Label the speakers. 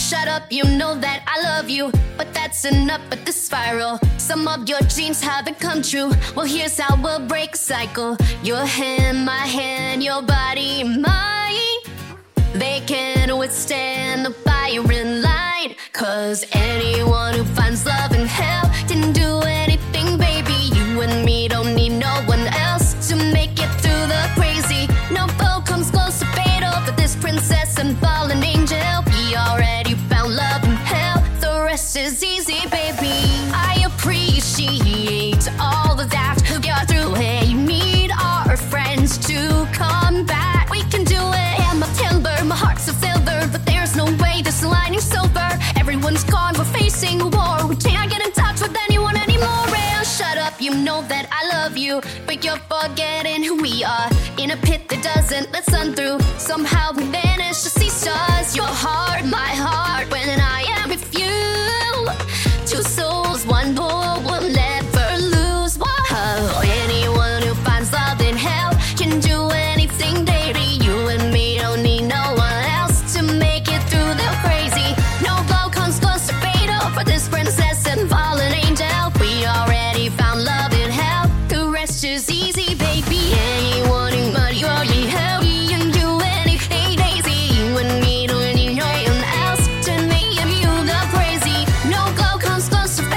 Speaker 1: shut up, you know that I love you. But that's enough with the spiral. Some of your dreams haven't come true. Well, here's how we'll break a cycle. Your hand, my hand, your body, mine. They can withstand the firing line. Cause anyone who finds love in hell didn't do anything, baby. You and me don't need no one else to make it through the crazy. No foe comes close to fatal for this princess and fallen angel. We already found love in hell, the rest is easy, baby. I appreciate all of that you're through. Hey, need our friends to come back. We can do it. I'm of timber, my heart's of silver, but there's no way this lining's silver. Everyone's gone, we're facing a war. We can't get in touch with anyone anymore. And shut up, you know that I love you, but you're forgetting who we are. In a pit that doesn't let sun through, somehow we vanish to see stars. Your heart, my heart, when I am with you. Two souls, one bull will never lose. Whoa. Anyone who finds love in hell can do anything, baby. You and me don't need no one else to make it through the crazy. No blow comes close to fatal for this princess and fallen angel. We already found love in hell, the rest is easy, baby. Anyone who might already help me and you anything daisy. You and me don't need no one else to make you the crazy. No glow comes close to